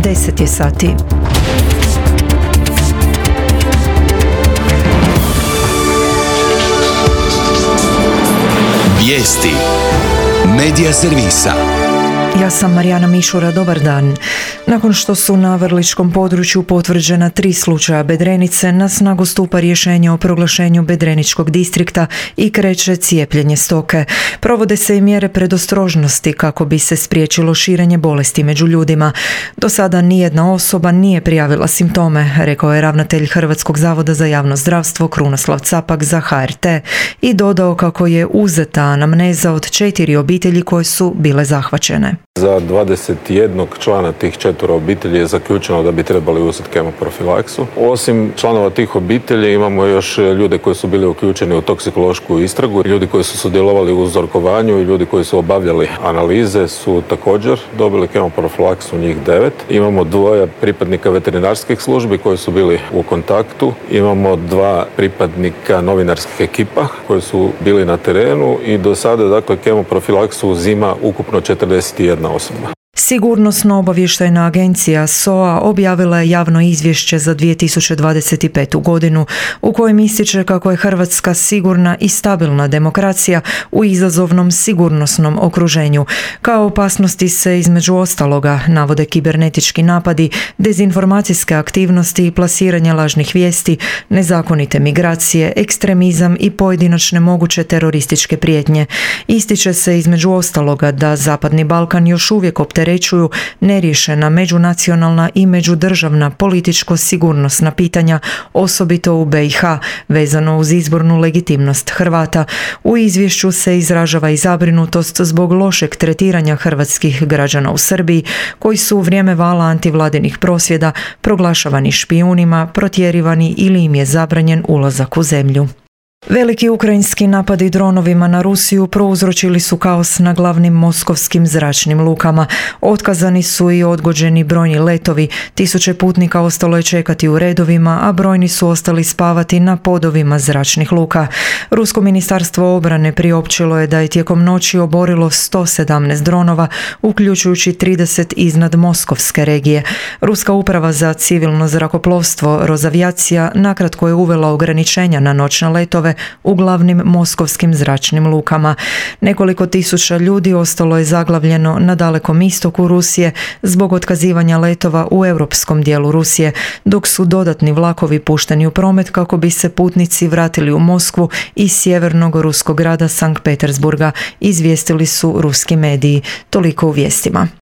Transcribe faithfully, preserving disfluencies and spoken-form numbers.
deset je sati. Vijesti Medija servisa. Ja sam Marijana Mišura, dobar dan. Nakon što su na Vrličkom području potvrđena tri slučaja bedrenice, na snagu stupa rješenje o proglašenju bedreničkog distrikta i kreće cijepljenje stoke. Provode se i mjere predostrožnosti kako bi se spriječilo širenje bolesti među ljudima. Do sada nijedna osoba nije prijavila simptome, rekao je ravnatelj Hrvatskog zavoda za javno zdravstvo Krunoslav Capak za H R T i dodao kako je uzeta anamneza od četiri obitelji koje su bile zahvaćene. Za dvadeset jednog člana tih četvoro obitelji je zaključeno da bi trebali uzeti kemoprofilaksu. Osim članova tih obitelji imamo još ljude koji su bili uključeni u toksikološku istragu, ljudi koji su sudjelovali u uzorkovanju i ljudi koji su obavljali analize su također dobili kemoprofilaksu, njih devet. Imamo dvoje pripadnika veterinarskih službi koji su bili u kontaktu. Imamo dva pripadnika novinarskih ekipa koji su bili na terenu i do sada dakle kemoprofilaksu uzima ukupno četrdeset jedna osoba. Sigurnosno-obavještajna agencija S O A objavila je javno izvješće za dvije tisuće dvadeset petu. godinu u kojem ističe kako je Hrvatska sigurna i stabilna demokracija u izazovnom sigurnosnom okruženju. Kao opasnosti se između ostaloga navode kibernetički napadi, dezinformacijske aktivnosti i plasiranje lažnih vijesti, nezakonite migracije, ekstremizam i pojedinačne moguće terorističke prijetnje. Ističe se između ostaloga da Zapadni Balkan još uvijek opterećuje neriješena međunacionalna i međudržavna političko-sigurnosna pitanja, osobito u B i H, vezano uz izbornu legitimnost Hrvata. U izvješću se izražava i zabrinutost zbog lošeg tretiranja hrvatskih građana u Srbiji, koji su u vrijeme vala antivladinih prosvjeda proglašavani špijunima, protjerivani ili im je zabranjen ulazak u zemlju. Veliki ukrajinski napadi dronovima na Rusiju prouzročili su kaos na glavnim moskovskim zračnim lukama. Otkazani su i odgođeni brojni letovi, tisuće putnika ostalo je čekati u redovima, a brojni su ostali spavati na podovima zračnih luka. Rusko ministarstvo obrane priopćilo je da je tijekom noći oborilo sto sedamnaest dronova, uključujući trideset iznad moskovske regije. Ruska uprava za civilno zrakoplovstvo Rosaviacija nakratko je uvela ograničenja na noćne letove u glavnim moskovskim zračnim lukama. Nekoliko tisuća ljudi ostalo je zaglavljeno na dalekom istoku Rusije zbog otkazivanja letova u europskom dijelu Rusije, dok su dodatni vlakovi pušteni u promet kako bi se putnici vratili u Moskvu iz sjevernog ruskog grada Sankt Petersburga, izvijestili su ruski mediji. Toliko u vijestima.